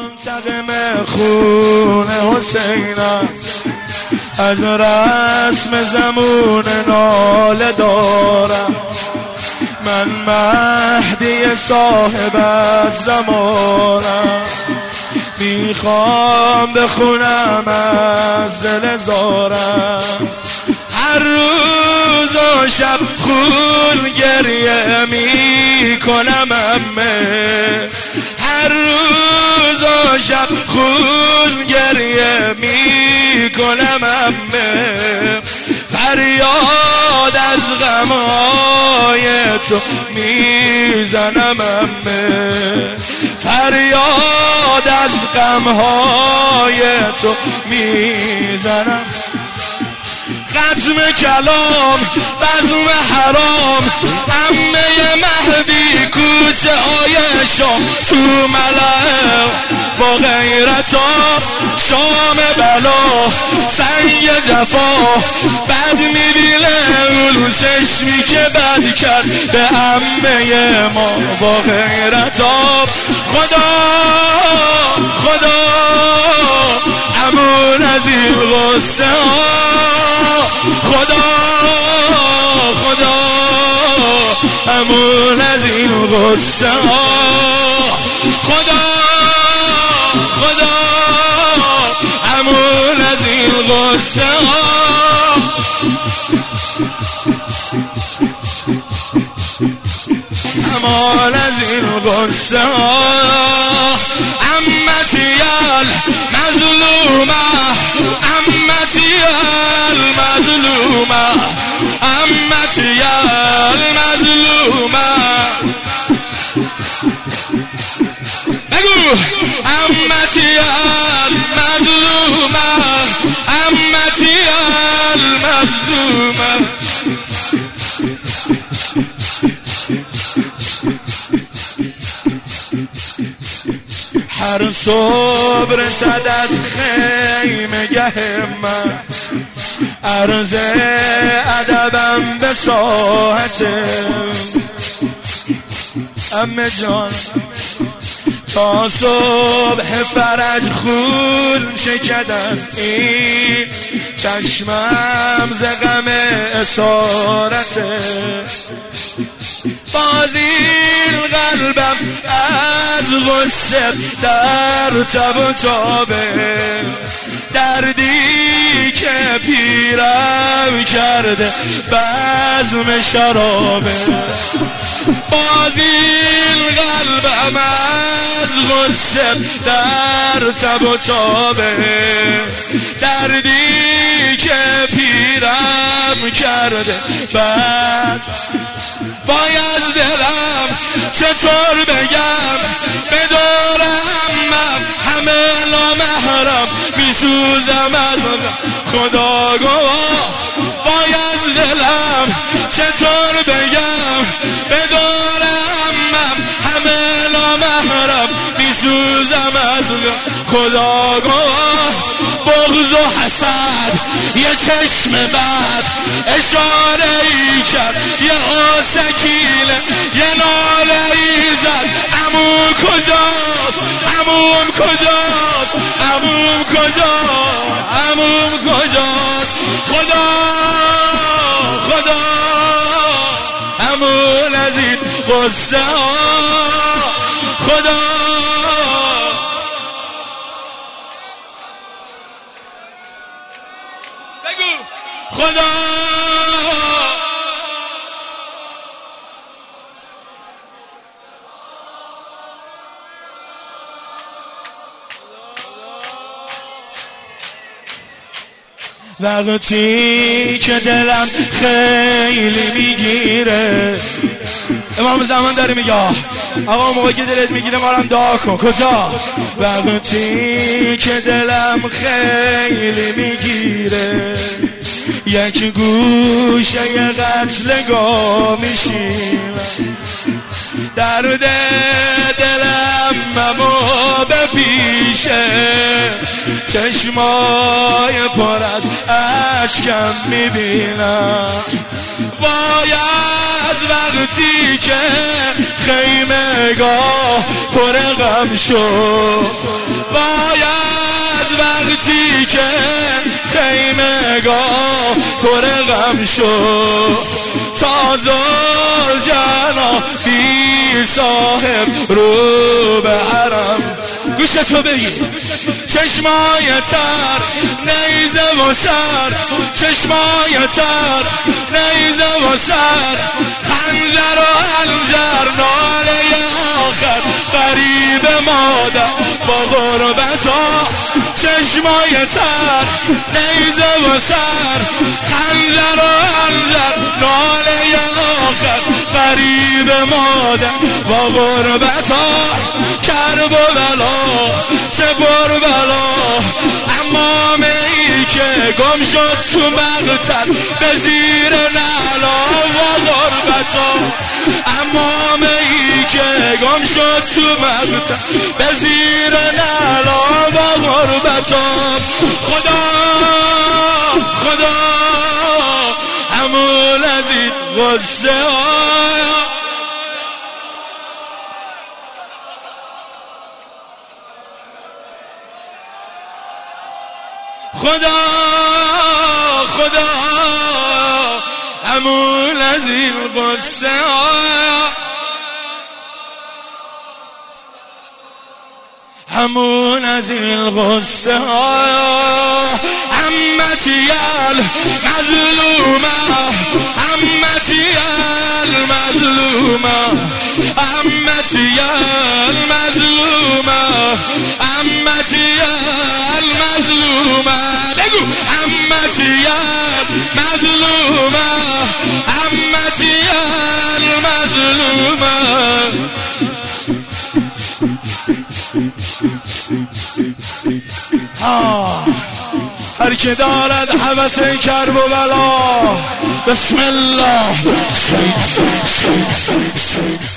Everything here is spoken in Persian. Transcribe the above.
منتقم خون حسین است، از رسم زمون ناله دارم. من مهدی صاحب از زمانم، میخوام بخونم از دل زارم. هر روز و شب خون گریه میکنم امه، هر روز و شب خون گریه میکنم امه. فریاد از غمهای تو میزنم امه، فریاد از غمهای تو میزنم. ختم کلام بزم حرام، عمه مهدی کوچه های شام، تو ملعه با غیرتا شام بلا سنگ جفا. بد میبینه اون چشمی که بد کرد به عمه ما با غیرتا. خدا خدا امون از این غصه ها، خدا خدا امون از این غصه ها، خدا خدا امون از این غصه ها. امان از این غصه ها. عمتی المظلومه، عمتی المظلومه، عمتی المظلومه. بگو عمتی المظلومه، عمتی المظلومه. هر صبح رسد از خیمه گه من، عرض ادبم به ساعته عمه جان. تا صبح فرج خون شکد از این چشمم ز غم اسارته. بازین قلبم از غصه در تب و تابه، دردی که پیرم کرده بزم شرابه. بازین قلبم از غصه در تب و تابه، دردی که پیرم کرده بزم. باید دلم چطور بگم به دور عمم همه نامحرم میسوزم از خدا گواه. باید دلم چطور بگم به دور عمم همه نامحرم میسوزم از خدا گواه. بغض و حسد یه چشم بد اشاره ای کرد، یه سکینه یه ناله ای زد. عموم کجاست؟ عموم کجاست؟ عموم کجاست؟ عموم کجاست؟ خدا خدا امون از این غصه ها، خدا بگو خدا. وقتی که دلم خیلی میگیره، امام زمان داره میگه آقا موقعی که دلت میگیره ما رو دعا کن. کجا؟ وقتی که دلم خیلی میگیره، یک گوشه قتلگاه میشیم، درد دلم ممو بپیشه. چشمای پر از اشکم میبینم. وای از وقتی که خیمگاه پر غم شد، وای از وقتی که خیمگاه پر غم شد، تا زلجنا بی صاحب رو به حرم. گوشتو بگیر. چشمای تر نیزه و سر، چشمای تر نیزه و سر، خنجر و حنجر ناله آخر قریب مادر با غربتا. چشمای تر نیزه و سر، خنجر و حنجر ناله آخر قریب مادر با غربتا. کرب و بلا چه بر بلا، امام ای که گم شد تو مقتل به زیر نعلا و غربتا. امام ای که گم شد تو مقتل به زیر نعلا و غربتا. خدا خدا همون از این غصه ها. خدا خدا همون از این غصه ها، همون از این غصه ها. عمتی المظلومه، عمتی المظلومه، عمتی المظلومه، عمتی المظلومه. بگو عمتی المظلومه، عمتی المظلومه. هر که دارد هوس کرب و بلا، بسم الله.